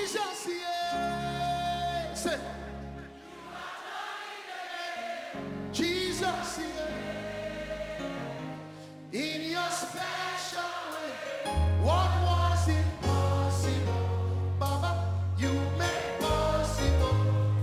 yeah. Say, Jesus, yeah. In your special way, what was impossible, Baba, you made possible.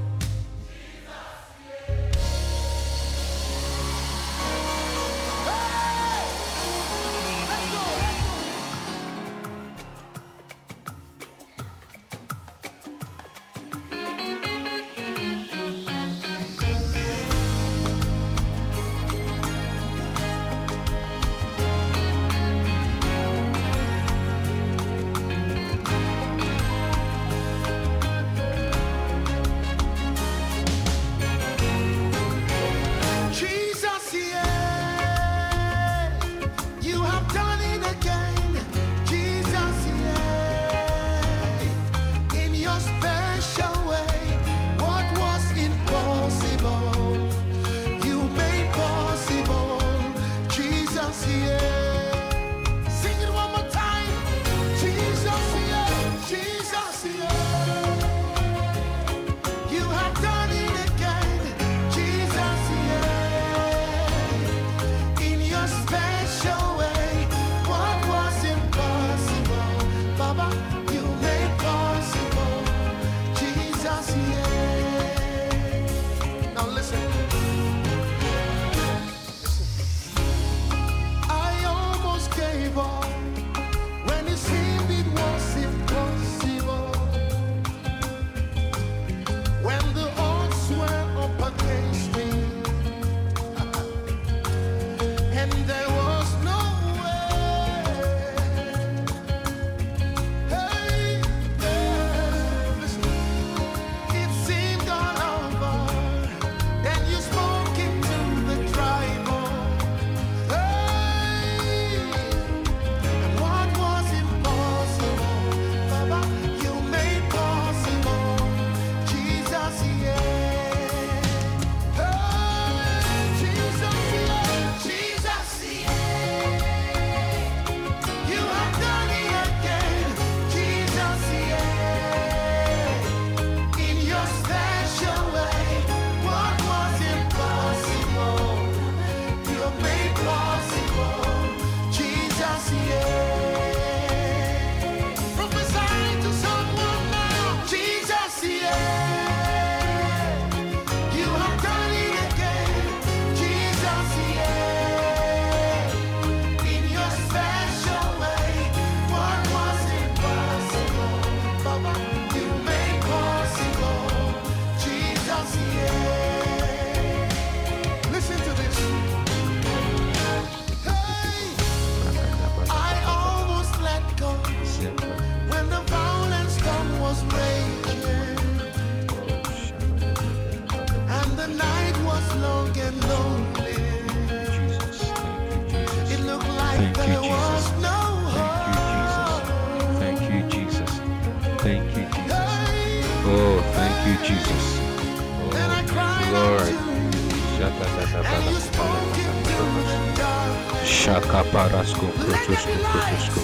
Shaka parasko protosko protosko.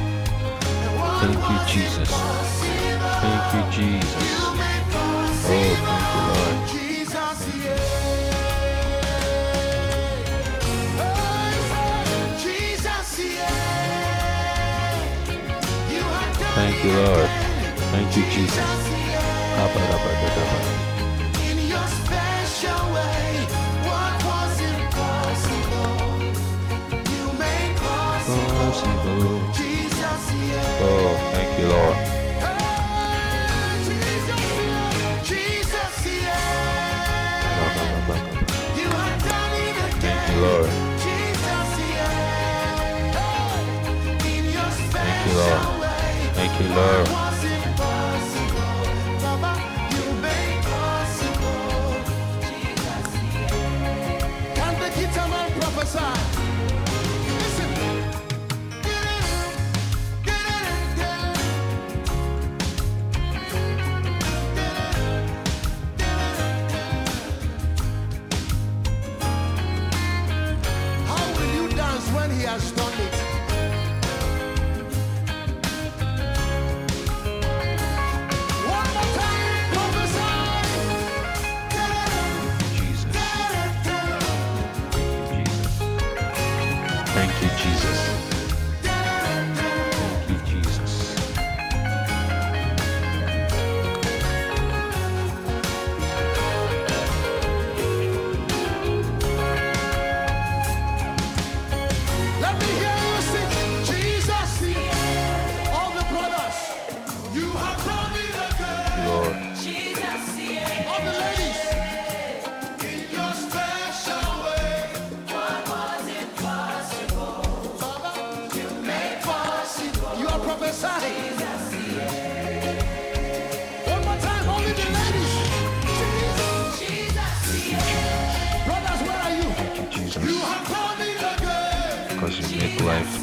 Thank you, Jesus. Thank you, Jesus. Oh, thank you, Lord. Thank you, Lord. Thank you, Jesus. In your special way, what was impossible, you made possible. Jesus, yeah. Oh, thank you, Lord. Jesus, yeah. You have done it again. Thank you, Lord. Jesus, yeah. In your Thank you, Lord. special way, Thank you, Lord. what was impossible, Baba, you made possible. Jesus, yeah. Can the guitar man prophesy? Listen. How will you dance when he has done it?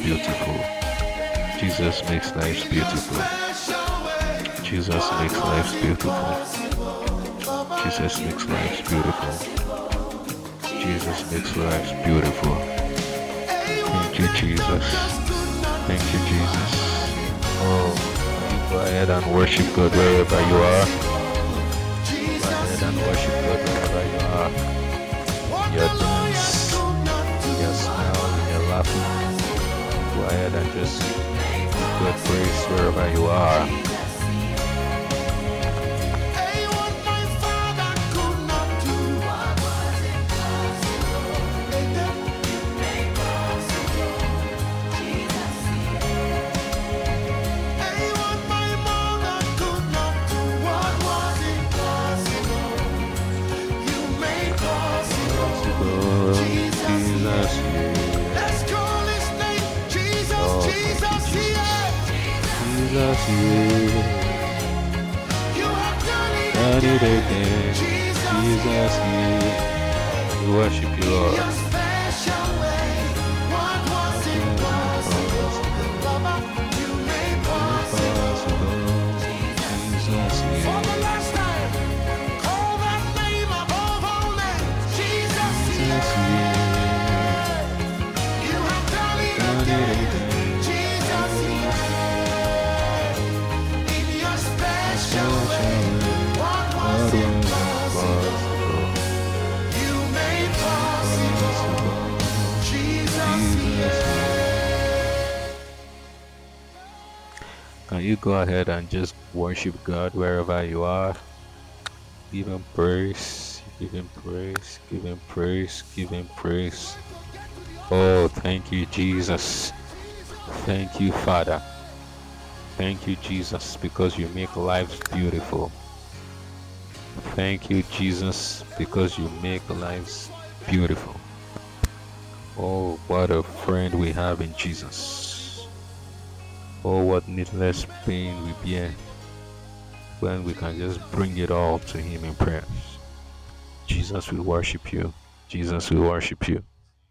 beautiful. Jesus makes lives beautiful. Jesus makes lives beautiful. Jesus makes lives beautiful. Jesus makes lives beautiful. Thank you, Jesus. Thank you, Jesus. Oh, you go ahead and worship God wherever you are. Go ahead and worship God wherever you are. Your dance, your smile, your laughing. Go ahead and just give God praise wherever you are. Jesus, you done it again. Jesus, we worship you, Lord. Can you go ahead and just worship God wherever you are? Give him praise, give him praise, give him praise, give him praise. Oh, thank you, Jesus. Thank you, Father. Thank you, Jesus, because you make lives beautiful. Thank you, Jesus, because you make lives beautiful. Oh, what a friend we have in Jesus. Oh, what needless pain we bear when we can just bring it all to him in prayer. Jesus, we worship you. Jesus, we worship you.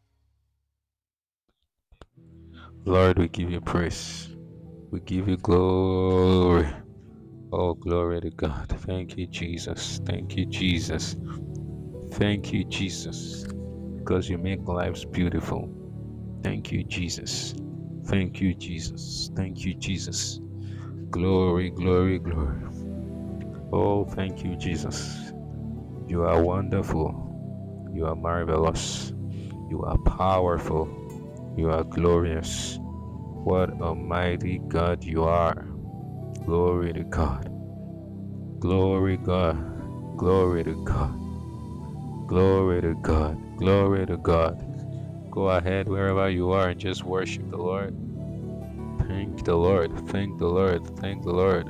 Lord, we give you praise. We give you glory. Oh, glory to God. Thank you, Jesus. Thank you, Jesus. Thank you, Jesus, because you make lives beautiful. Thank you, Jesus. Thank you, Jesus. Thank you, Jesus. Glory, glory, glory. Oh, thank you, Jesus. You are wonderful. You are marvelous. You are powerful. You are glorious. What a mighty God you are. Glory to God. Glory God. Glory to God. Glory to God. Glory to God. Go ahead wherever you are and just worship the Lord. Thank the Lord. Thank the Lord. Thank the Lord.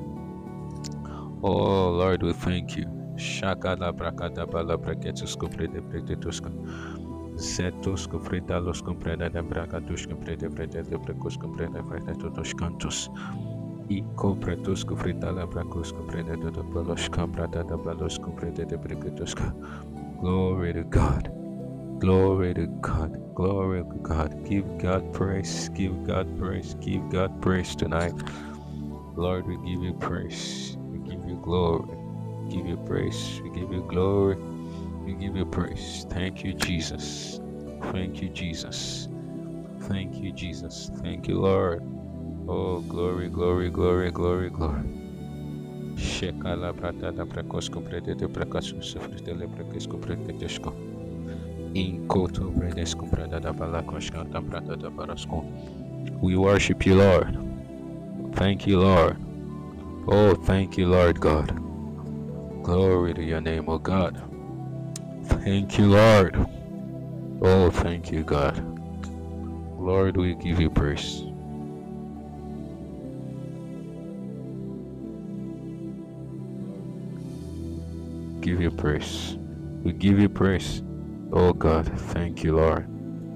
Oh Lord, we thank you. Shakala brakada bala braketusko prede preketusko. Zetusko frida los compreda de brakadusko prede prede de prekosko prede prede todos cantos. I compretusko frida la brakusko prede de balos comprada de balos comprede de preketusko. Glory to God. Glory to God. Glory to God. Give God praise. Give God praise. Give God praise tonight. Lord, we give you praise. We give you glory. We give you praise. We give you glory. We give you praise. Thank you, Jesus. Thank you, Jesus. Thank you, Jesus. Thank you, Lord. Oh, glory, glory, glory, glory, glory. Shekala pratada prekosko predete prekasu sufritele prekesko preketeshko. In koto bredesko predada balakoshka tam pratada barasko. We worship you, Lord. Thank you, Lord. Oh, thank you, Lord God. Glory to your name, oh God. Thank you, Lord. Oh, thank you, God. Lord, we give you praise. Give you praise. We give you praise. Oh God, thank you, Lord.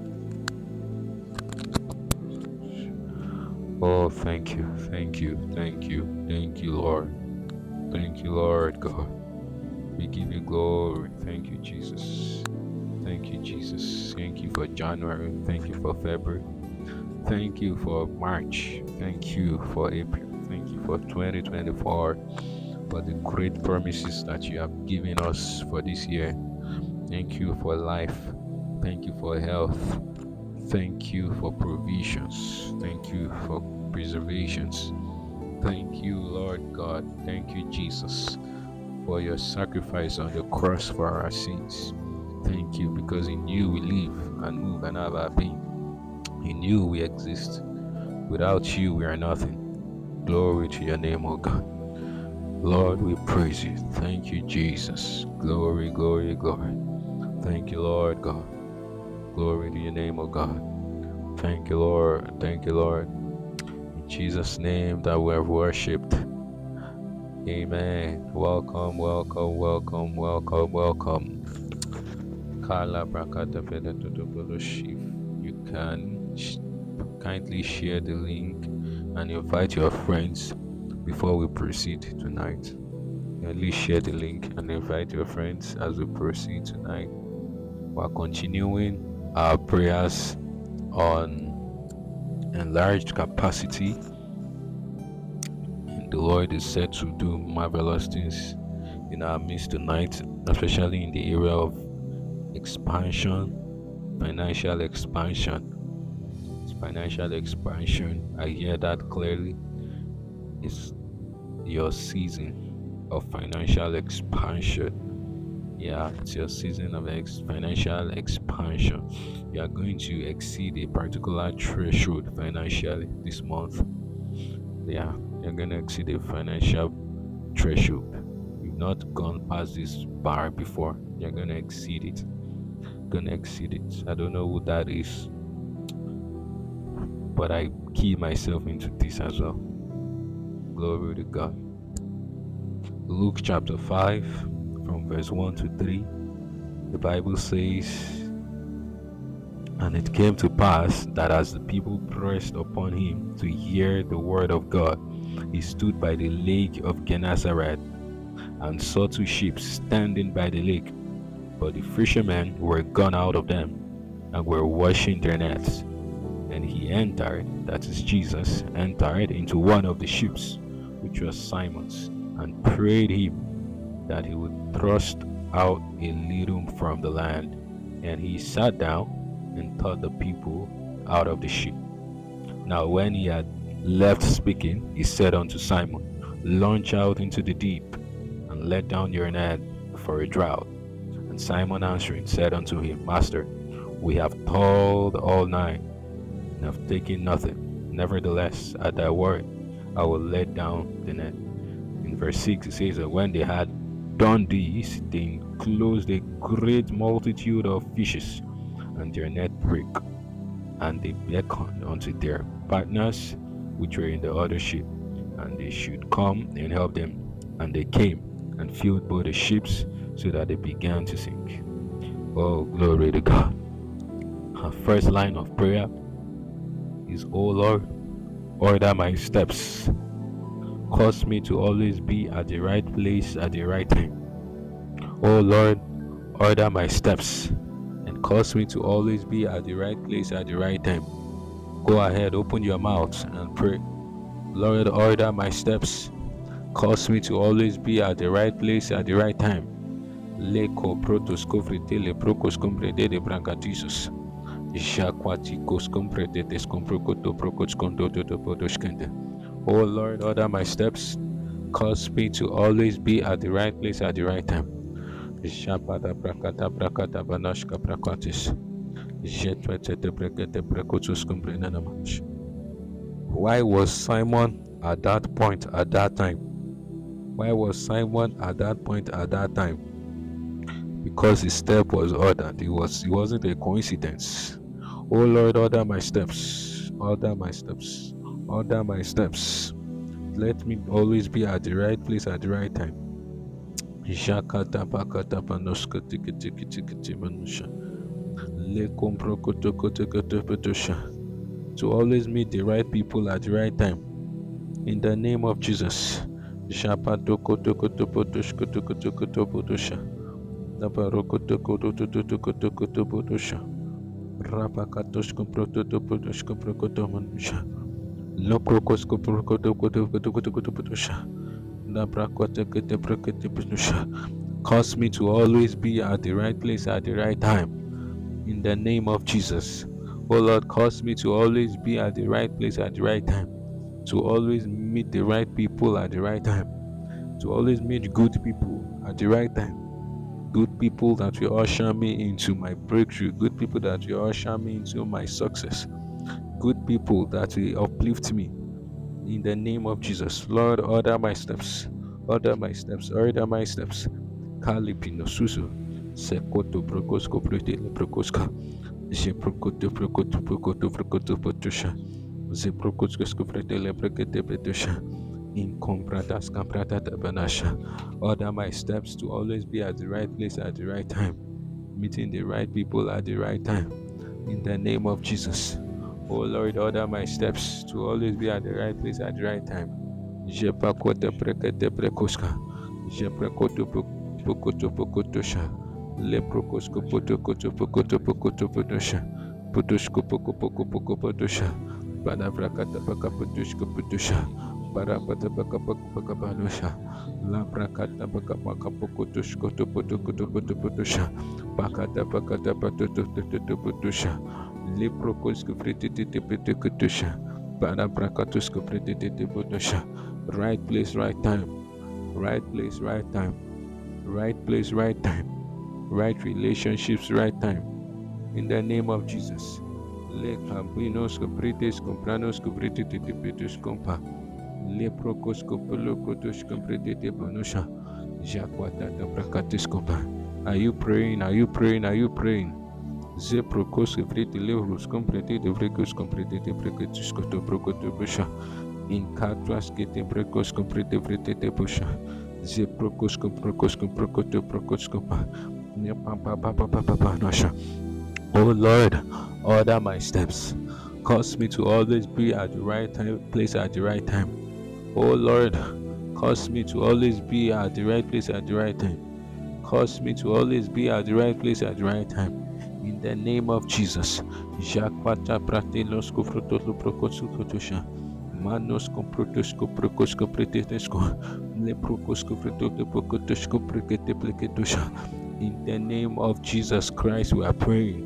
Oh, thank you, thank you, thank you, thank you, Lord. Thank you, Lord God. We give you glory. Thank you, Jesus. Thank you, Jesus. Thank you for January. Thank you for February. Thank you for March. Thank you for April. Thank you for 2024, for the great promises that you have given us for this year. Thank you for life. Thank you for health. Thank you for provisions. Thank you for preservations. Thank you, Lord God. Thank you, Jesus, for your sacrifice on the cross for our sins. Thank you, because in you we live and move and have our being. In you we exist. Without you we are nothing. Glory to your name, O God. Lord, we praise you. Thank you, Jesus. Glory, glory, glory. Thank you, Lord God. Glory to your name, O God. Thank you, Lord. Thank you, Lord. In Jesus' name that we have worshipped. Amen. Welcome, welcome, welcome, welcome, welcome. Kala Brakata Fellowship. You can kindly share the link and invite your friends before we proceed tonight. Kindly share the link and invite your friends as we proceed tonight. We're continuing our prayers on enlarged capacity. And the Lord is said to do marvelous things in our midst tonight, especially in the area of expansion, financial expansion. Financial expansion, I hear that clearly. It's your season of financial expansion. Yeah, it's your season of financial expansion. You are going to exceed a particular threshold financially this month. Yeah, you're going to exceed a financial threshold. You've not gone past this bar before. You're going to exceed it. Gonna exceed it. I don't know who that is, but I key myself into this as well. Glory to God. Luke chapter 5, from verse 1 to 3, the Bible says, "And it came to pass that as the people pressed upon him to hear the word of God, he stood by the lake of Gennesaret, and saw two ships standing by the lake. But the fishermen were gone out of them, and were washing their nets. And he entered," that is Jesus, "entered into one of the ships, which was Simon's, and prayed him that he would thrust out a little from the land. And he sat down and taught the people out of the ship. Now when he had left speaking, he said unto Simon, Launch out into the deep, and let down your net for a draught. And Simon answering said unto him, Master, we have toiled all night, and have taken nothing. Nevertheless, at thy word, I will let down the net." In verse 6 it says that when they had done this, they enclosed a great multitude of fishes, and their net brake. And they beckoned unto their partners which were in the other ship, and they should come and help them. And they came and filled both the ships, so that they began to sink. Oh, glory to God. Our first line of prayer is, "O Lord, order my steps. Cause me to always be at the right place at the right time. O Lord, order my steps, and cause me to always be at the right place at the right time." Go ahead, open your mouth and pray. Lord, order my steps. Cause me to always be at the right place at the right time. Leko protos cofritele procos comprende de brancatisus. Jaquaticos comprende descomprocoto procos condoto to podoskende. Oh Lord, order my steps. Cause me to always be at the right place at the right time. Japada bracata bracata banashka bracatis. Jetwete brecate precotus comprende. Why was Simon at that point at that time? Why was Simon at that point at that time? Because his step was ordered. It wasn't a coincidence. Oh Lord, order my steps. Order my steps. Order my steps. Let me always be at the right place at the right time. To always meet the right people at the right time. In the name of Jesus. Rapakatoshko prototopotoshko prokotomanusha. Loprokosko prokotokotokotokotokotokotokotoposha. Nabrakoteketepreketepenusha. Cause me to always be at the right place at the right time. In the name of Jesus. Oh Lord, cause me to always be at the right place at the right time. To always meet the right people at the right time. To always meet good people at the right time. Good people that will usher me into my breakthrough. Good people that will usher me into my success. Good people that will uplift me. In the name of Jesus. Lord, order my steps. Order my steps. Order my steps. Kalipino susu. Sekoto brokosko pretele brokoska. Jeprokoto brokoto brokoto brokoto potusha. Zeprokosko pretele brekete petusha. In compratas camprata tabanasha. Order my steps to always be at the right place at the right time. Meeting the right people at the right time. In the name of Jesus. Oh Lord, order my steps to always be at the right place at the right time. Jepakote prekete prekoska. Jeprakoto pokoto pokotosha. Leprokosko potokoto pokoto pokoto potosha. Potoshko poko poko poko potosha. Banavrakata paka potoshko potosha. Barapata paka paka panosha. Labrakata paka paka pokotoshko to potokoto potosha. Pakata pakata patoto potosha. Leprokosko pretete potosha. Banabrakatosko pretete potosha. Right place, right time. Right place, right time. Right place, right time. Right relationships, right time. In the name of Jesus. Le campinos comprites compranos compritete petus compa. Le procos copolocotos compritete bonusha. Jaquata bracatis compa. Are you praying? Are you praying? Are you praying? Zeprocos comprite levrus compritete brecos compritete brecatus coto brocoto busha. In catuas que te brecos comprite bretete busha. Zeprocos comprocos comprocoto procos compa. Oh Lord, order my steps. Cause me to always be at the right time, place at the right time. Oh Lord, cause me to always be at the right place at the right time. Cause me to always be at the right place at the right time. In the name of Jesus. Jaquata pratelos kofrotolo prokosukotosha. Manos comprotosko prokosko pretetesco. Leprokosko fretoto pokotosko prekete pleketosha. In the name of Jesus Christ, we are praying.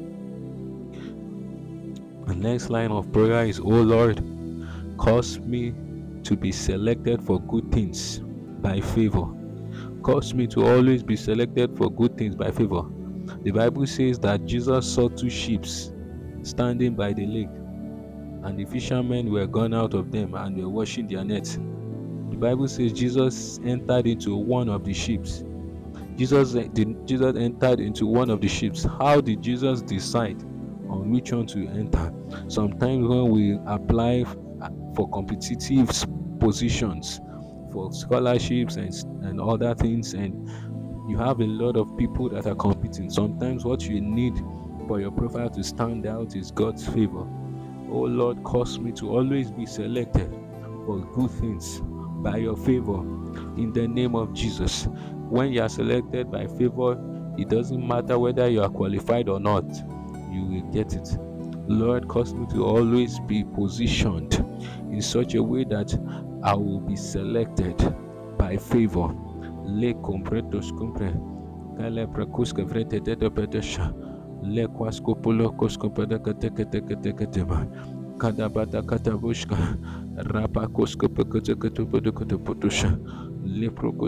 The next line of prayer is, oh Lord, cause me to be selected for good things by favor. Cause me to always be selected for good things by favor. The Bible says that Jesus saw two ships standing by the lake, and the fishermen were gone out of them and were washing their nets. The Bible says Jesus entered into one of the ships. Jesus entered into one of the ships. How did Jesus decide on which one to enter? Sometimes when we apply for competitive positions, for scholarships and other things, and you have a lot of people that are competing, sometimes what you need for your profile to stand out is God's favor. Oh Lord, cause me to always be selected for good things by your favor, in the name of Jesus. When you are selected by favor, it doesn't matter whether you are qualified or not, you will get it. Lord, cause me to always be positioned in such a way that I will be selected by favor. Le compretos compre kale prakuska vrete de pedesha le kwasko polokos kompada kateketema kadabata katabushka rapakosko pekotekotopodokotopotusha le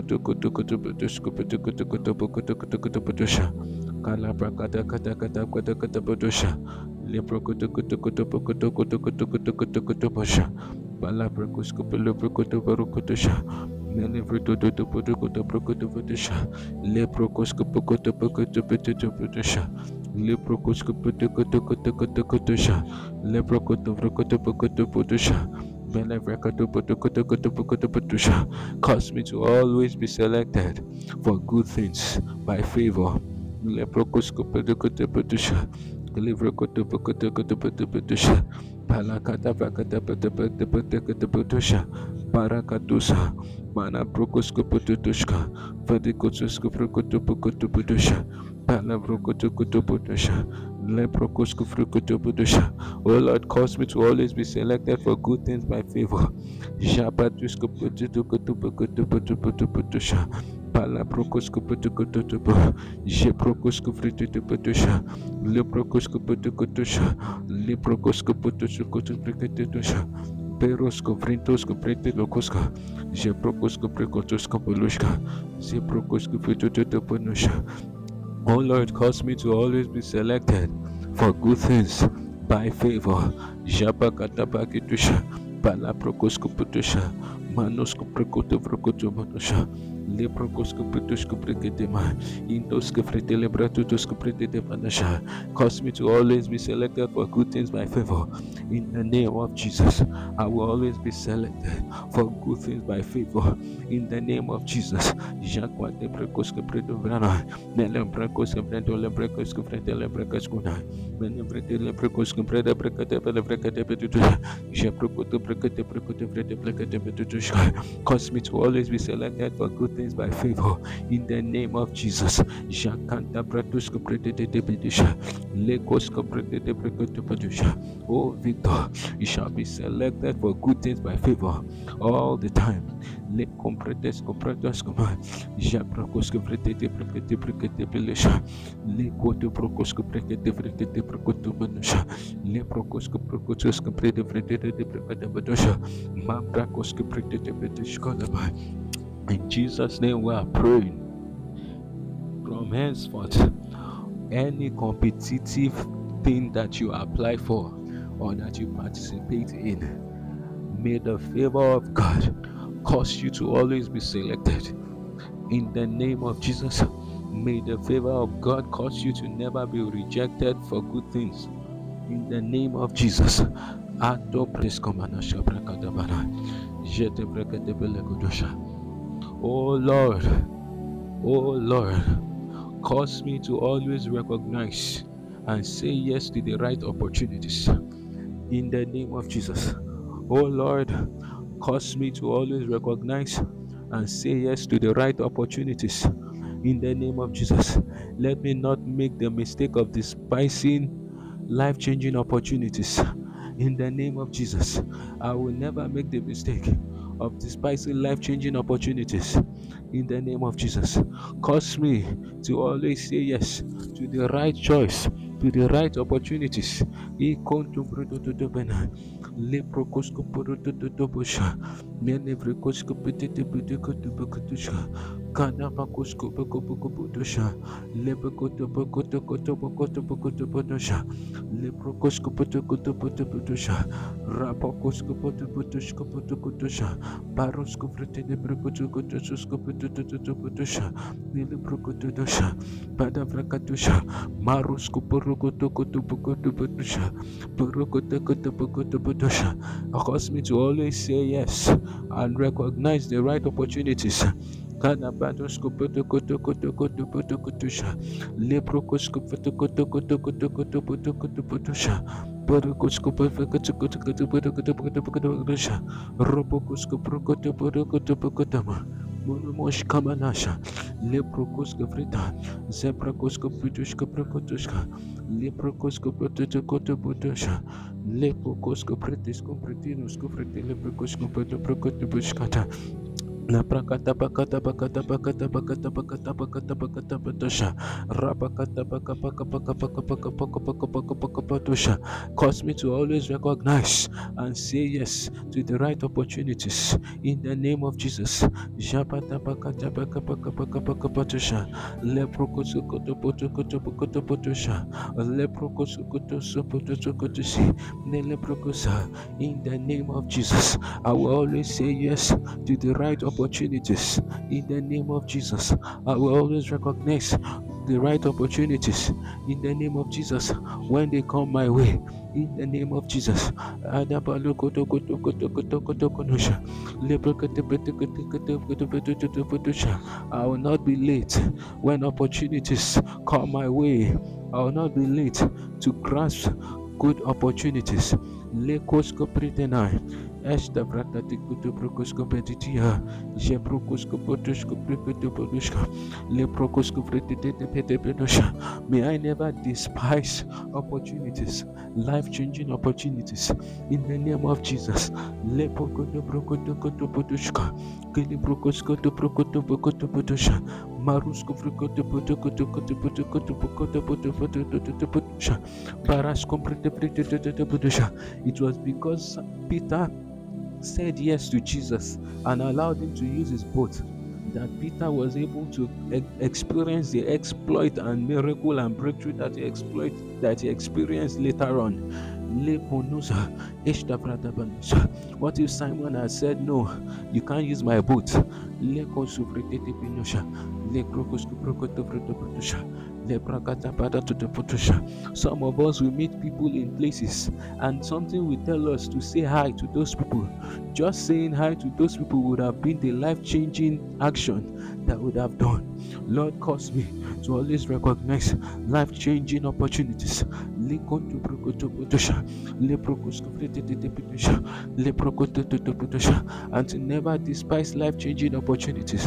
prokotokotokotopodoskopotokotokotopodokotopotusha kala prakata katakatakotokotopotusha le prokotokotokotopodokotokotopotusha bala prakosko peloprokotopodokotusha Menevrototopodokotopodokotopotusha le prokoskopokotopokotopotopotusha le prokoskopotokotokotopotusha le prokotopokotopokotopotusha Menevrototopodokotopodokotopotusha. Cause me to always be selected for good things by favor. Le prokoskopodokotopotusha le prokotopokotopotopotusha palakata pakatapotopotopotopotusha parakatusa mana prokoskopototushka vadikotoskopokotopokotopotusha pala prokotokotopotusha Oh Lord, cause me to always be selected for good things by favor. Pala prokosko putukutubu, je prokosko fritutuputusha, le prokosko putukutusha, le prokosko putukutuputusha, perosko frintosko pretilokoska, je prokosko prekotosko polushka, je prokosko pututupunusha. Oh Lord, cause me to always be selected for good things by favor. Japa katapakitusha, pala prokosko putusha, manosko prekoto prokoto manusha. Leprokosko pretosko preketema, intoske fretele bratutosko pretete panasha. Cause me to always be selected for good things by favor. In the name of Jesus, I will always be selected for good things by favor. In the name of Jesus, Jacques de prekosko predovrana, Nelem prekosko pretole prekosko fretele prekoskuna, Menevrete prekosko preda prekate prekate petutusha, Jeprokoto prekate prekote frete plekate petutusha. Cause me to always be selected for good things by favor. In the name of Jesus. Jakanta Bratuska Prededebedisha. Lekoska Prededebedisha. Oh Victor, you shall be selected for good things by favor all the time. Lekompredesko Pradaskoma. Jabrakoska Prededebedisha. Lekoto Prokoska Prededebedisha. Leprokoska Prokoska Prededebedisha. Mambrakoska Prededebedisha. In Jesus' name we are praying. From henceforth, any competitive thing that you apply for or that you participate in, may the favor of God cause you to always be selected. In the name of Jesus, may the favor of God cause you to never be rejected for good things. In the name of Jesus. Oh Lord, cause me to always recognize and say yes to the right opportunities. In the name of Jesus. Oh Lord, cause me to always recognize and say yes to the right opportunities. In the name of Jesus. Let me not make the mistake of despising life-changing opportunities. In the name of Jesus, I will never make the mistake of despising life-changing opportunities. In the name of Jesus, cause me to always say yes to the right choice, to the right opportunities. Barosko fretene brokotokotosko potototototosha nile brokototosha pada vrakatusha marosko porokotokotopokotopotosha porokotokotopokotopotosha. Cause me to always say yes and recognize the right opportunities. Kana badosko potokotokotokotopotokotopotosha leprokosko potokotokotokotopotokotopotosha Porokosko potokotokotopotokotopotokotopotosha Robokosko prokoto porokoto pokotama Monomosh kamanasha Leprokosko frita Zebrakosko pitushka prokotoshka Leprokosko protokoto potosha Lepokosko pretisko pretinosko fretile prokosko prokoto pushkata Na prakata pakata pakata pakata pakata pakata pakata pakata patosha rapakata paka paka paka paka paka paka paka paka paka patosha. Cause me to always recognize and say yes to the right opportunities in the name of Jesus. Japata pakata paka paka paka paka patosha leprokoso koto poto koto koto potosha leprokoso koto sopoto kotosi neleprokosa. In the name of Jesus, I will always say yes to the right opportunities. In the name of Jesus, I will always recognize the right opportunities. In the name of Jesus, when they come my way. In the name of Jesus, I will not be late when opportunities come my way. I will not be late to grasp good opportunities. Lekosko pretenai Esta brakati kutu prokosko petitia. Je prokosko potoshko prekoto podoshka. Le prokosko pretete pete pedosha. May I never despise opportunities, life-changing opportunities. In the name of Jesus. Le prokoto prokoto koto podoshka. Kili prokosko to prokoto pokoto podosha. Marusko prokoto potokoto koto potokoto pokoto potokoto podosha. Parasko pretete podosha. It was because Peter said yes to Jesus and allowed him to use his boat that Peter was able to experience the exploit and miracle and breakthrough that he experienced later on. What if Simon had said, no, you can't use my boat? Some of us will meet people in places and something will tell us to say hi to those people. Just saying hi to those people would have been the life-changing action that would have done. Lord, cause me to always recognize life-changing opportunities. And to never despise life-changing opportunities.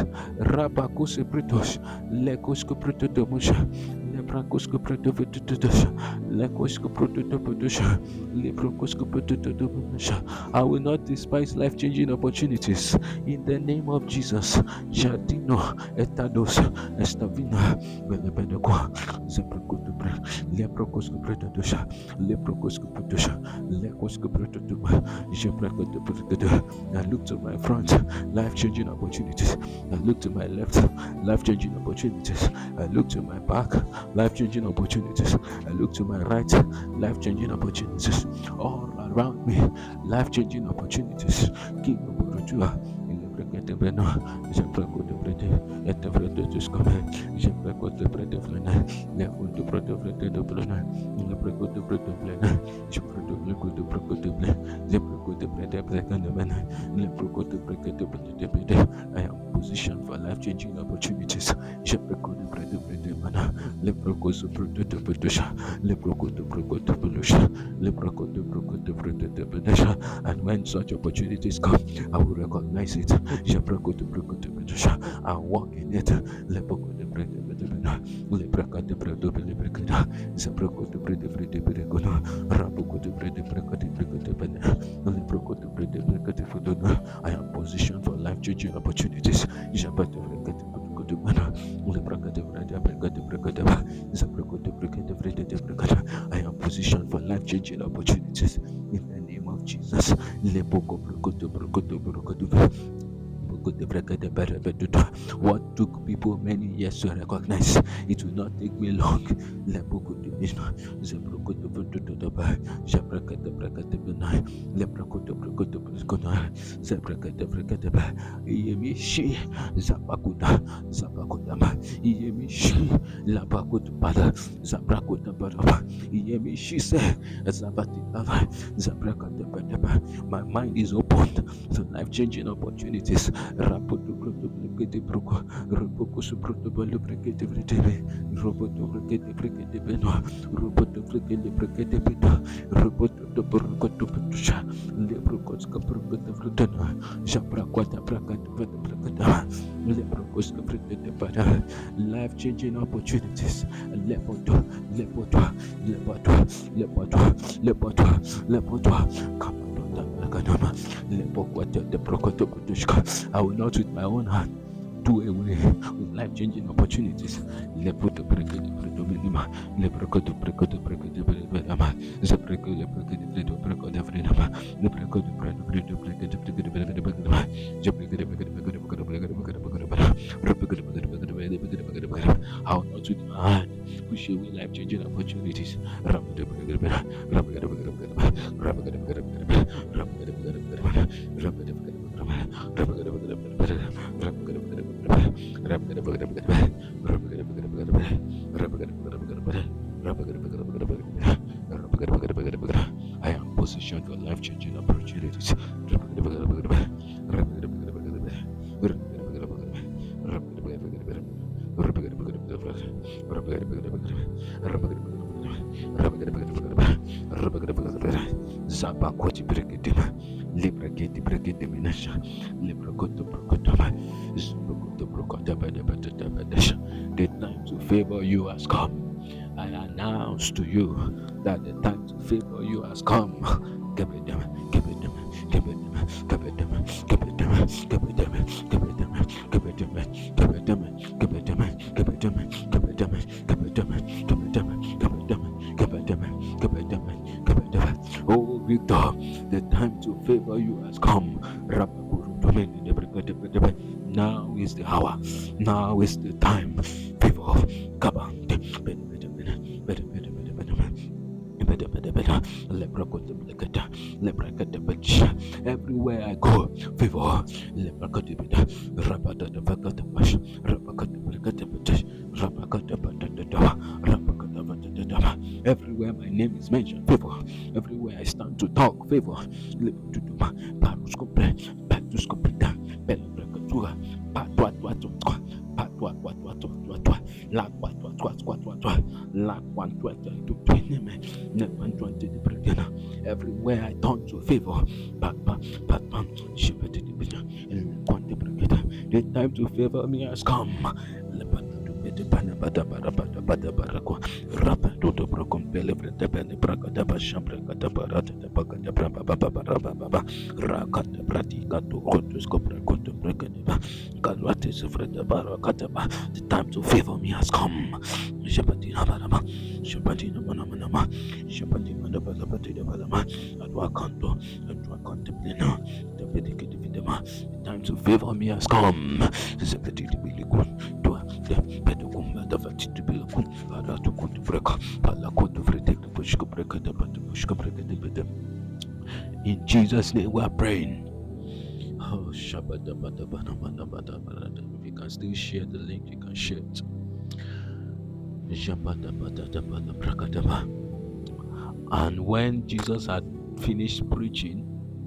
I will not despise life-changing opportunities in the name of Jesus. Jadino etados estavina belebedoko zeprokotobre leprokoskopretodosha leprokoskopretosha lekoskopretoduma jeprokotobre. I look to my front, life-changing opportunities. I look to my left, life-changing opportunities. I look to my back, life-changing opportunities. I look to my right, life-changing opportunities. All around me, life-changing opportunities. King of Borotua, the Breno, Jepraco de Brede, at the Brede to Scome, Jepraco de Brede Flena, Level to Brede de Brena, Lepraco de Brede Flena, Jepraco de Broco de Ble, Lepraco de Brede Blacana, Lepraco de Brede de Brede. I am positioned for life-changing opportunities. Jepraco de Brede Brede Mana, Lepraco de Brede de Bedusha, Lepraco de Broco de Belusha, Lepraco de Broco de Brede de Bedusha. And when such opportunities come, I will recognize it. I walk in it. I am positioned for life-changing opportunities. I am positioned for life-changing opportunities in the name of Jesus. What took people many years to recognize, it will not take me long. My mind is open to life-changing opportunities. Rapoto proto brekete broko roboko suproto balo brekete bretebe roboto brekete brekete beno roboto brekete brekete beno roboto to brokoto petusha lebrokos ka brokoto bretena japra kwata brakata brekata lebrokos ka brekete bada. Life-changing opportunities. Lepoto come. I will not with my own hand do away with life-changing opportunities. I will not with my hand push away life-changing opportunities. I am positioned for life-changing opportunities. Zabakoti brekete Libra Kiti Brakiti Minasha, Libra Koto Brokotama, Zubrokoto Brokota Badabadabadasha. The time to favor you has come. I announce to you that the time to favor you has come. Give it them, give it them, give it them, give it them, give it them, give it them, give it them, give it them, give it them, give it them, give it them, give it them, give it them, give it them, give it them, give it them, give it them, give it them. Oh Victor, the time to favor you has come. Now is the hour. Now is the time. Favor. Everywhere I go, favor. Everywhere my name is mentioned, favor. Everywhere I stand to talk, favor. Everywhere I turn to favor, the time to favor me has come. The time to favor me has come. The time to favor me has come. In Jesus' name we are praying. Oh, if you can still share the link, you can share it. And when Jesus had finished preaching,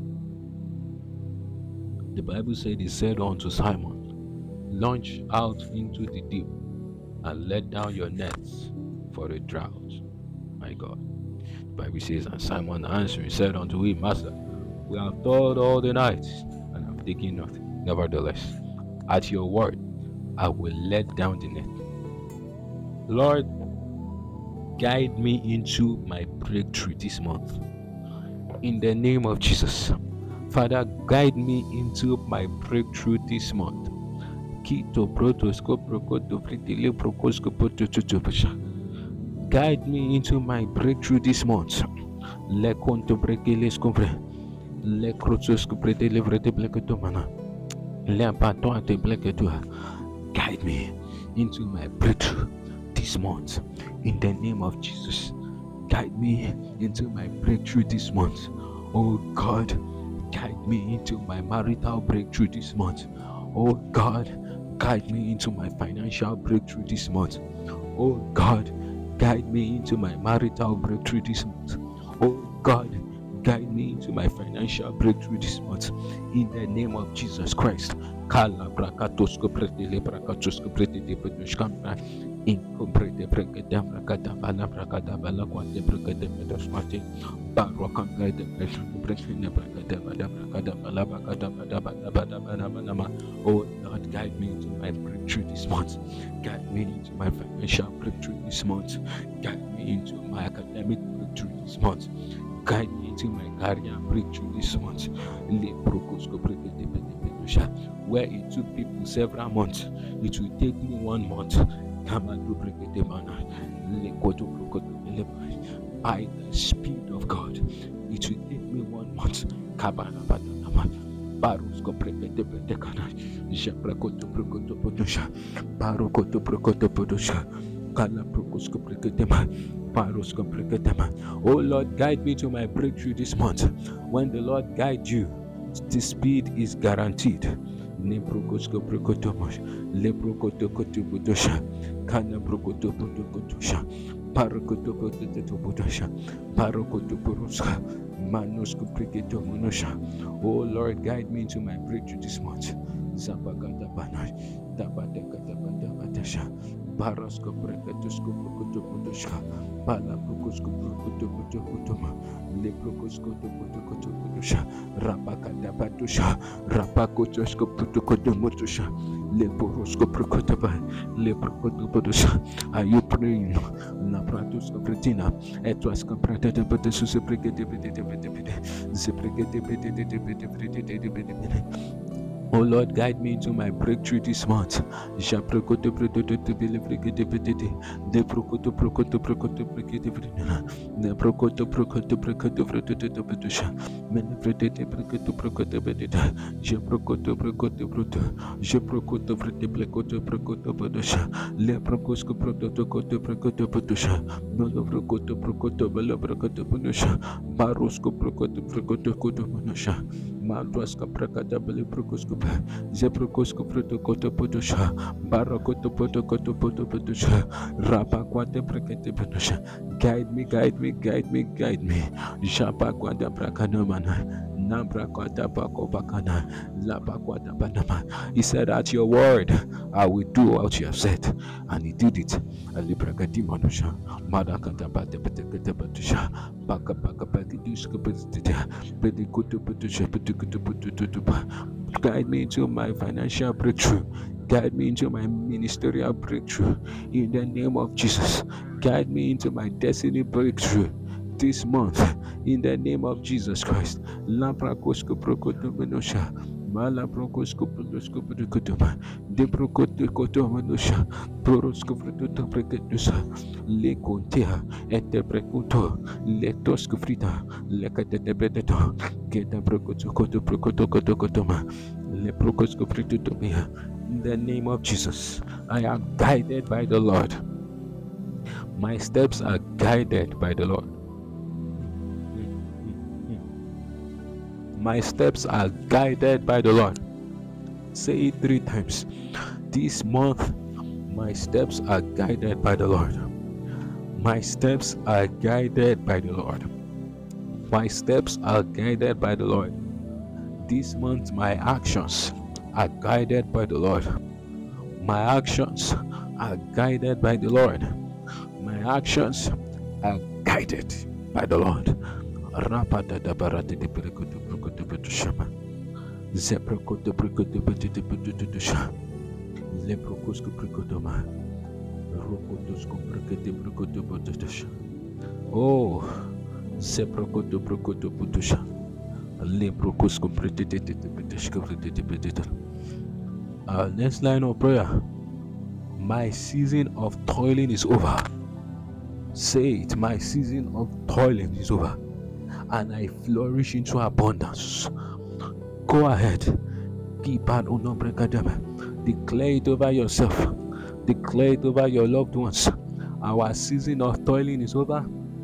the Bible said, he said unto Simon, launch out into the deep and let down your nets for a drought. My God. The Bible says, and Simon answering said unto him, Master, we have toiled all the night and have taken nothing. Nevertheless, at your word, I will let down the net. Lord, guide me into my breakthrough this month. In the name of Jesus. Father, guide me into my breakthrough this month. Guide me into my breakthrough this month. Guide me into my breakthrough this month. In the name of Jesus. Guide me into my breakthrough this month. Oh God, guide me into my marital breakthrough this month. Oh God, guide me into my financial breakthrough this month. Oh God, guide me into my marital breakthrough this month. Oh God, guide me into my financial breakthrough this month. In the name of Jesus Christ. Incomprete brekete brakata bala brakata bala kwate brekete bedosmati barwa kamplete brekete brekete bala brakata bala brakata bada. Oh Lord, guide me into my breakthrough this month. Guide me into my financial breakthrough this month. Guide me into my academic breakthrough this month. Guide me into my career breakthrough this month. Where it took people several months, it will take me 1 month. By the Spirit of God, it will take me 1 month. Oh Lord, guide me to my breakthrough this month. When the Lord guides you, the speed is guaranteed. Oh Lord, guide me into my breakthrough this month. Barasko Brekatusko Pukutuputusha, Palapukusko Pukutuputuma, Leprokosko Putukutuputusha, Rapakadabatusha, Rapakotosko Putukutumutusha, Leporosko Prokotaba, Leprokotuputusha. Are you praying? Napratusko Pretina, Etwaska Pratata Patusu Oh Lord, guide me into my breakthrough this month. Japrokoto prototo bilifrikete petete. De prokoto prokoto prokoto prikete pritana. De prokoto prokoto prokoto prototo petusha. Menefretete prokoto prokoto petete. Japrokoto prokoto proto. Japrokoto frete plekoto prokoto pedusha. Le prokosko prototo koto prokoto petusha. Belo prokoto belo prokoto pedusha. Barosko prokoto koto pedusha. Mantuaska prakata bele prokosko Zeprokosko protokoto potosha, Barakoto potokoto potosha, Rapakwate prekete potosha. Guide me, guide me, guide me, guide me. Shapakwata prakanomana, Nambrakwata pakopakana, Lapakwata panama. He said, at your word, I will do what you have said. And he did it. Alibrakati manosha, Madakata patekete potosha, Baka pakiduska potita, Pedikutu potosha, Pedikutu potutuba. Guide me into my financial breakthrough. Guide me into my ministerial breakthrough. In the name of Jesus. Guide me into my destiny breakthrough this month. In the name of Jesus Christ. Laprakosko prokoto menosha. Mala prokosko prokosko prokotoma. De prokoto koto menosha. Prorosko prokoto preketusa. Le contea. Ete prekoto. Letosko frita. Lekatete bedeto. Geta prokoto koto prokoto koto kotoma. Le prokosko fritutomia. In the name of Jesus, I am guided by the Lord. My steps are guided by the Lord. My steps are guided by the Lord. Say it 3 times. This month, my steps are guided by the Lord. My steps are guided by the Lord. My steps are guided by the Lord. This month, my actions are guided by the Lord. My actions are guided by the Lord. My actions are guided by the Lord. Oh, next line of prayer. My season of toiling is over. Say it. My season of toiling is over, and I flourish into abundance. Go ahead. Declare it over yourself. Declare it over your loved ones. Our season of toiling is over,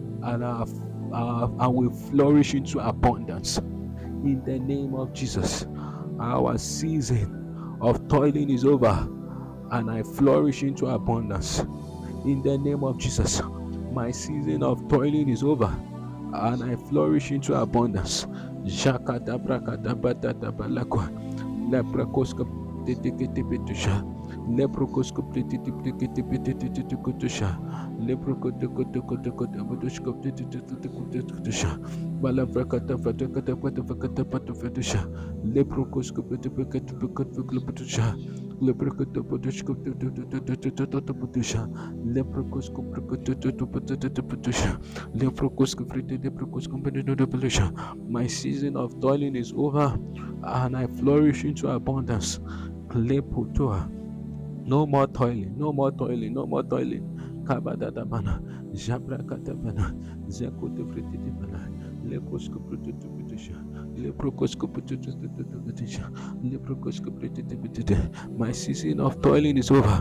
and we flourish into abundance. In the name of Jesus, our season of toiling is over, and I flourish into abundance. In the name of Jesus, my season of toiling is over, and I flourish into abundance. Jakata brakata batata balakwa, leprakoska teteketepetusha, leprokoska teteketepetusha, leprokotokotokotokotokotoshka teteketepetusha, balabrakata fatakata fatakata patafatusha, leprokoska teteketepetusha. Leprokoto potushko potusha, leprokosko potusha, leprokosko frite leprokosko potusha. My season of toiling is over, and I flourish into abundance. Lepotoa. No more toiling, no more toiling, no more toiling. Kabadadabana, Jabrakadabana, Zakote Fritibana, Lekosko Prototypisha, Leprokosko Prototypisha, Leprokosko Prototypita. My season of toiling is over.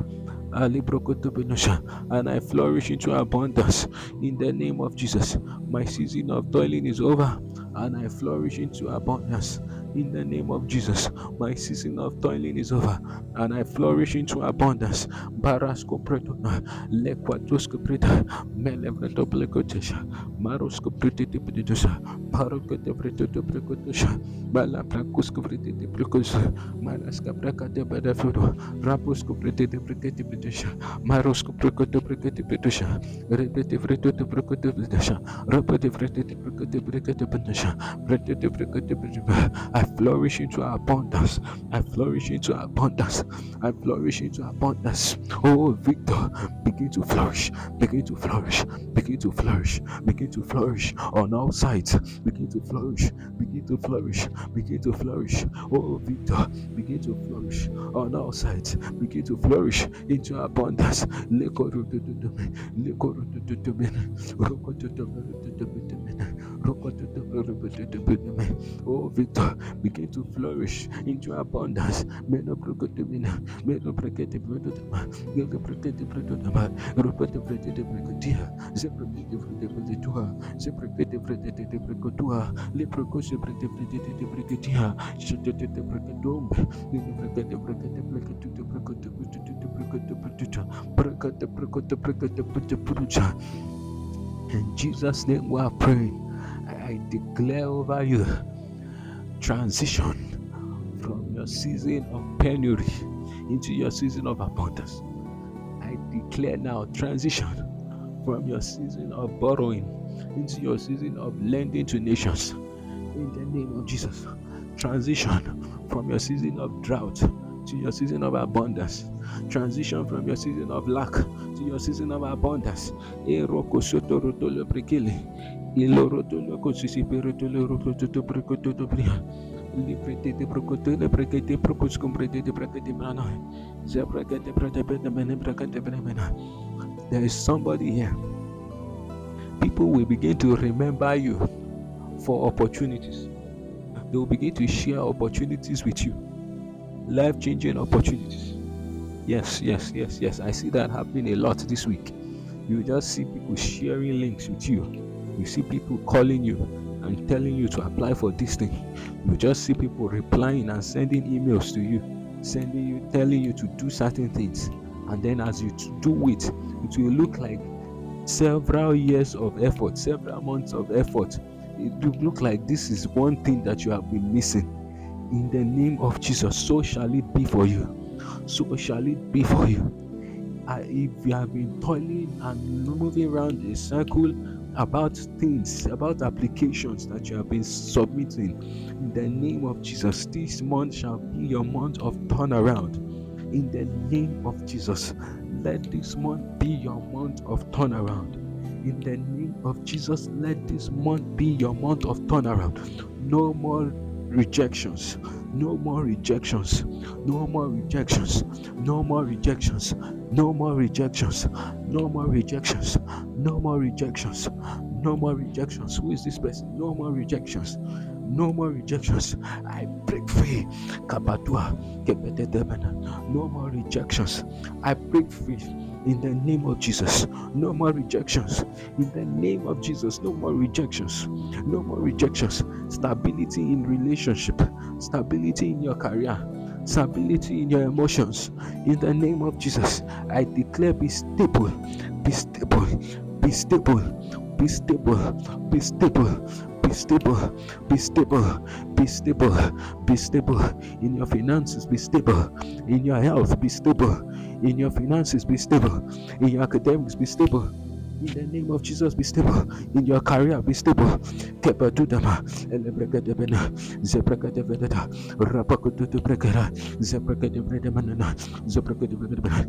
And I flourish into abundance in the name of Jesus. My season of toiling is over, and I flourish into abundance. In the name of Jesus, my season of toiling is over, and I flourish into abundance. Barasko pretona, lequatusko preta, melevreto plecotesha, marosko pretiti predusha, parocote preto precotosha, balapracusko pretiti precosha, maraska bracate bedafudo, rapusko pretiti precati predusha, marosko precoto precati predusha, repeti freto precote predusha, repeti fretiti precati precati predusha, pretiti precati predusha. I flourish into abundance. I flourish into abundance. I flourish into abundance. Oh, Victor, begin to flourish, begin to flourish, begin to flourish, begin to flourish on all sides. Begin to flourish, begin to flourish, begin to flourish. Oh, Victor, begin to flourish on all sides. Begin to flourish into abundance. Oh, Victor, begin to flourish into abundance. Meno prokotumina, meno prakete prototama, meno prakete prototama, rupate prakete prekotia, zeprakete prekotua, zeprakete prakete prekotua, leprokose prakete prekotia, shatete prekotumbe, meno prakete prekote prekote prekote prekote. In Jesus' name we are praying. I declare over you transition from your season of penury into your season of abundance. I declare now transition from your season of borrowing into your season of lending to nations. In the name of Jesus. Transition from your season of drought to your season of abundance. Transition from your season of lack to your season of abundance. There is somebody here. People will begin to remember you for opportunities. They will begin to share opportunities with you, life-changing opportunities. Yes. I see that happening a lot this week. You just see people sharing links with you. You see people calling you and telling you to apply for this thing. You just see people replying and sending emails to you, telling you to do certain things. And then as you do it, it will look like several years of effort, several months of effort. It will look like this is one thing that you have been missing. In the name of Jesus, so shall it be for you. So shall it be for you. If you have been toiling and moving around a circle about things, about applications that you have been submitting, in the name of Jesus, this month shall be your month of turnaround. In the name of Jesus, let this month be your month of turnaround. In the name of Jesus, let this month be your month of turnaround. No more rejections, no more rejections, no more rejections, no more rejections, no more rejections, no more rejections, no more rejections, no more rejections. Who is this person? No more rejections, no more rejections. I break free. No more rejections. I break free. In the name of Jesus, no more rejections. In the name of Jesus, no more rejections. No more rejections. Stability in relationship, stability in your career, stability in your emotions. In the name of Jesus, I declare be stable, be stable, be stable, be stable, be stable, be stable, be stable, be stable, be stable in your finances, be stable in your health, be stable in your finances, be stable in your academics, be stable. In the name of Jesus, be stable in your career, be stable. Kepatudama, Elebrekadebena, Zebrekadebeda, Rapakutubrekara, Zebrekadebredemanana, Zebrekadebeda,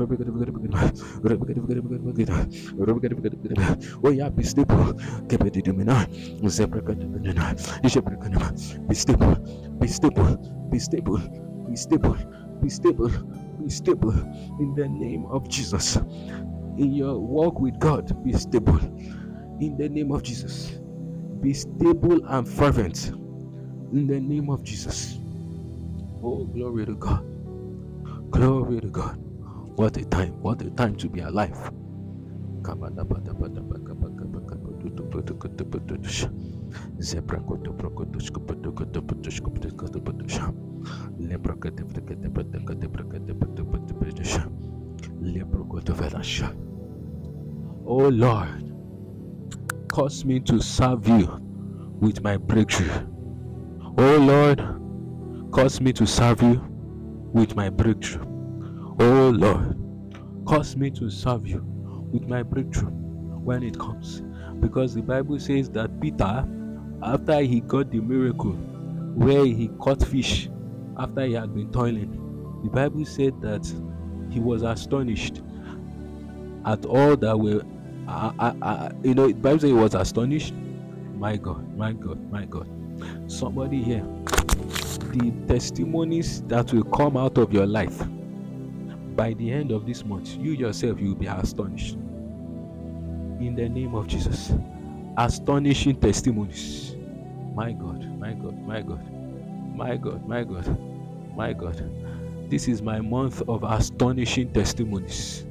Robekadebeda, oh yeah, be stable. Kepatudamina, Zebrekadebeda, Zebrekadema, be stable, be stable, be stable, be stable, be stable, be stable in the name of Jesus. In your walk with God, be stable. In the name of Jesus, be stable and fervent. In the name of Jesus. Oh, glory to God. Glory to God. What a time to be alive. Zebrakoto Prokotushko Potokoto Potushko Potokoto Potusha. Lebrakate Brakate Patakate Brakate Patapato Potusha. Lebrakoto Velasha. Oh Lord, cause me to serve you with my breakthrough. Oh Lord, cause me to serve you with my breakthrough. Oh Lord, cause me to serve you with my breakthrough when it comes. Because the Bible says that Peter, after he got the miracle where he caught fish after he had been toiling, the Bible said that he was astonished at all that were, the Bible said he was astonished. My God, my God, my God. Somebody here, the testimonies that will come out of your life by the end of this month, you yourself, you will be astonished. In the name of Jesus. Astonishing testimonies. My God, my God, my God, my God, my God, my God. This is my month of astonishing testimonies.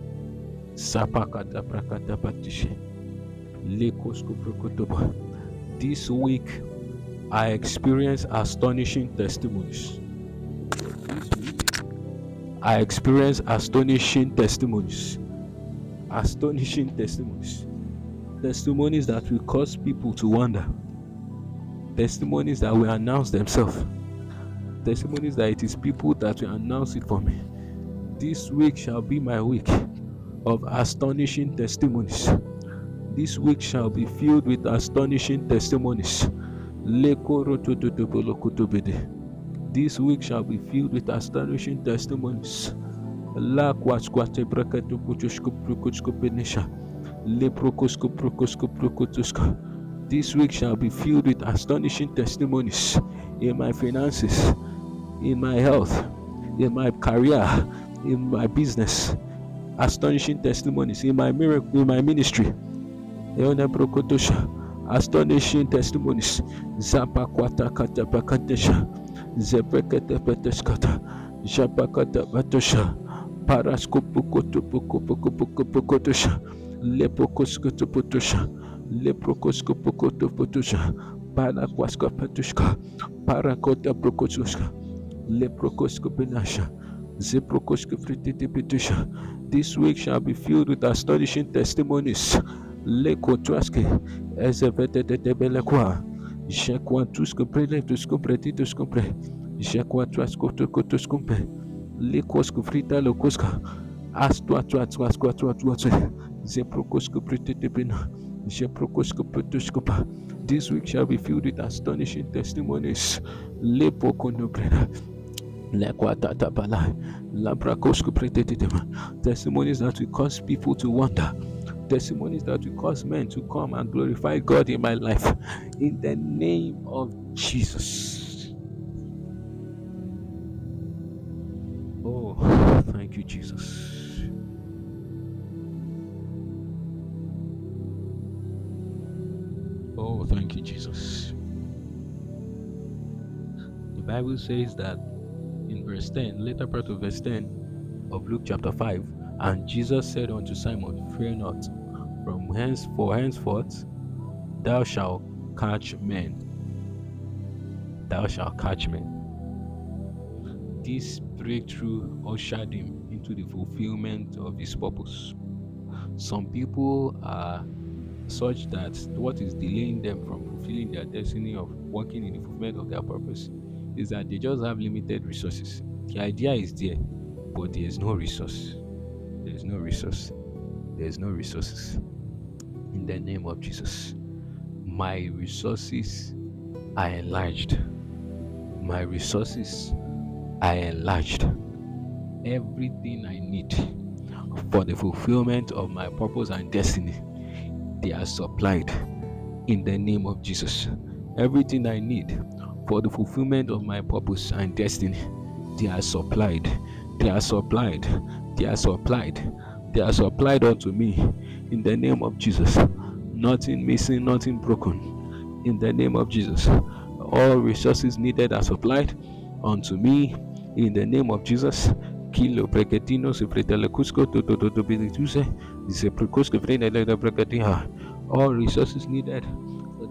This week, I experience astonishing testimonies. This week, I experience astonishing testimonies. Astonishing testimonies. Testimonies that will cause people to wonder. Testimonies that will announce themselves. Testimonies that it is people that will announce it for me. This week shall be my week of astonishing testimonies. This week shall be filled with astonishing testimonies. This week shall be filled with astonishing testimonies. This week shall be filled with astonishing testimonies in my finances, in my health, in my career, in my business. Astonishing testimonies in my miracle, in my ministry. Astonishing testimonies. Zapakwata katapakatesha. Zepekete peteskata. Japakata batosha. Paraskopukotopukopukopukopukotosha. Lepokoskotopotosha. Leprokoskopukotopotosha. Parakwaskapatushka. Parakota prokotushka. Leprokoskopinasha. This week shall be filled with astonishing testimonies. Lekotraske, Ezevetebelekwa, Jekwantusko Preletusko Pretitusko Pre, Jekwatrasko Tokotuskumpe, Lekosko Frita Lokoska, Astuatuatuatuatuatu, Zeprokosko Pretitipina, Jeprokosko Petuskopa. This week shall be filled with astonishing testimonies. Lepokonobrena. Testimonies that will cause people to wonder. Testimonies that will cause men to come and glorify God in my life. In the name of Jesus. Oh, thank you, Jesus. Oh, thank you, Jesus. The Bible says that in verse 10, later part of verse 10 of Luke chapter 5, and Jesus said unto Simon, fear not, from henceforth thou shalt catch men. Thou shalt catch men. This breakthrough ushered him into the fulfillment of his purpose. Some people are such that what is delaying them from fulfilling their destiny of working in the fulfillment of their purpose is that they just have limited resources. The idea is there, but there is no resource. There is no resource. There is no resources. In the name of Jesus, my resources are enlarged. My resources are enlarged. Everything I need for the fulfillment of my purpose and destiny, they are supplied in the name of Jesus. Everything I need for the fulfillment of my purpose and destiny, they are supplied. They are supplied. They are supplied. They are supplied unto me in the name of Jesus. Nothing missing, nothing broken. In the name of Jesus. All resources needed are supplied unto me in the name of Jesus. Kilo preketino se pretelekusco to bidituse, se prekusco frene breketiha. All resources needed for the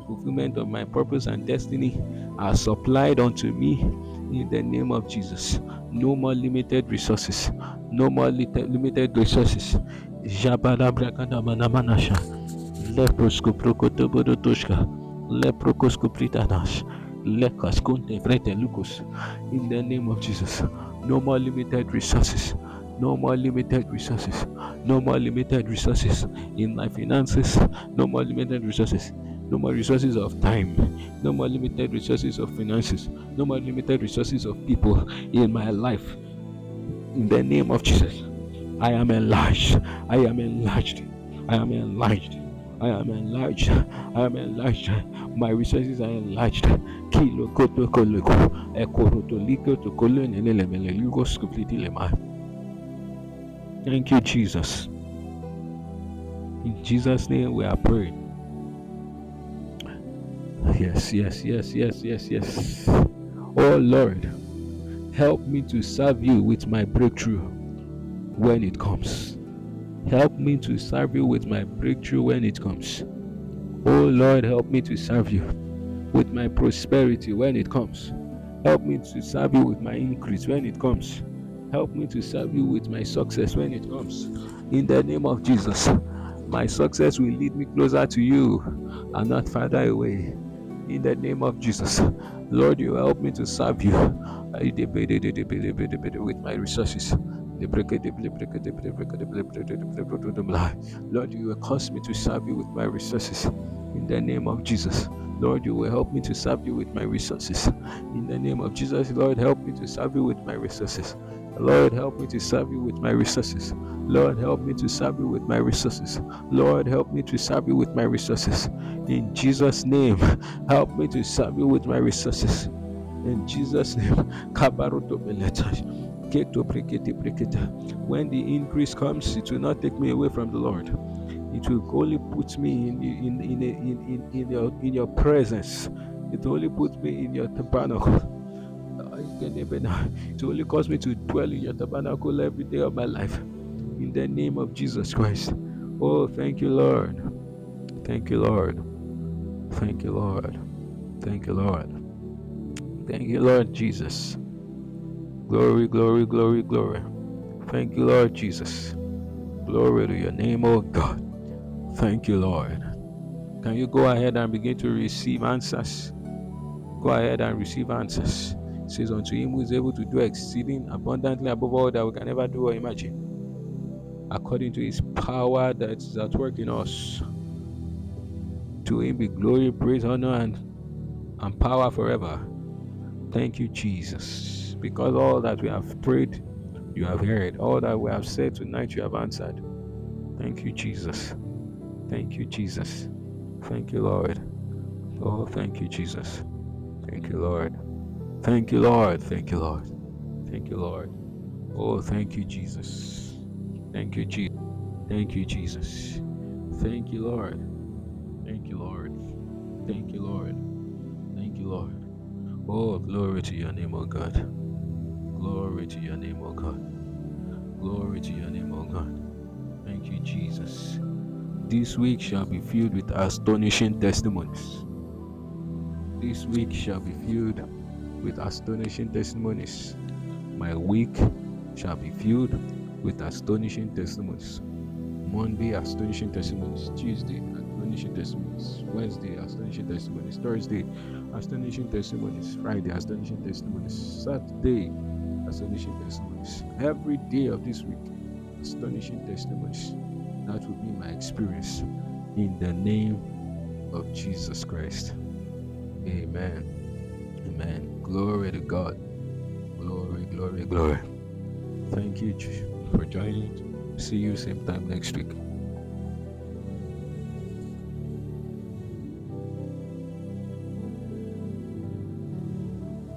fulfillment of my purpose and destiny are supplied unto me in the name of Jesus. No more limited resources. No more limited resources. Jabada brakada manamanasha. Leproskoprokotobodotoshka. Leprokoskopritanas. Lekaskunte vrete lucas. In the name of Jesus. No more limited resources. No more limited resources. No more limited resources in my finances. No more limited resources. No more resources of time. No more limited resources of finances. No more limited resources of people in my life. In the name of Jesus, I am enlarged. I am enlarged. I am enlarged. I am enlarged. I am enlarged. My resources are enlarged. Kilo koto koloko. Ekoroto liko to kolon enelemele lugo skupliti lema. Thank you, Jesus. In Jesus' name we are praying. Yes. Oh Lord, help me to serve you with my breakthrough when it comes. Help me to serve you with my breakthrough when it comes. Oh Lord, help me to serve you with my prosperity when it comes. Help me to serve you with my increase when it comes. Help me to serve you with my success when it comes. In the name of Jesus, my success will lead me closer to you and not farther away. In the name of Jesus, Lord, you help me to serve you with my resources. Lord, you will cause me to serve you with my resources. In the name of Jesus, Lord, you will help me to serve you with my resources. In the name of Jesus, Lord, help me to serve you with my resources. Lord, help me to serve you with my resources. Lord, help me to serve you with my resources. Lord, help me to serve you with my resources. In Jesus' name, help me to serve you with my resources. In Jesus' name, when the increase comes, it will not take me away from the Lord. It will only put me in your presence. It will only put me in your tabernacle. It will only cause me to dwell in your tabernacle every day of my life. In the name of Jesus Christ. Oh, thank you, Lord. Thank you, Lord. Thank you, Lord. Thank you, Lord. Thank you, Lord Jesus. Glory, glory, glory, glory. Thank you, Lord Jesus. Glory to your name, oh God. Thank you, Lord. Can you go ahead and begin to receive answers? Go ahead and receive answers. It says, unto him who is able to do exceeding abundantly above all that we can ever do or imagine, according to his power that is at work in us. To him be glory, praise, honor, and power forever. Thank you, Jesus. Because all that we have prayed, you have heard. All that we have said tonight, you have answered. Thank you, Jesus. Thank you, Jesus. Thank you, Lord. Oh, thank you, Jesus. Thank you, Lord. Thank you, Lord. Thank you, Lord. Thank you, Lord. Oh, thank you, Jesus. Thank you, Jesus. Thank you, Jesus. Thank you, Lord. Thank you, Lord. Thank you, Lord. Thank you, Lord. Oh, glory to your name, oh God. Glory to your name, oh God. Glory to your name, oh God. Thank you, Jesus. This week shall be filled with astonishing testimonies. This week shall be filled with astonishing testimonies. My week shall be filled with astonishing testimonies. Monday, astonishing testimonies. Tuesday, astonishing testimonies. Wednesday, astonishing testimonies. Thursday, astonishing testimonies. Friday, astonishing testimonies. Saturday, astonishing testimonies. Every day of this week, astonishing testimonies. That will be my experience in the name of Jesus Christ. Amen. Amen. Glory to God. Glory, glory, glory. Thank you for joining. See you same time next week.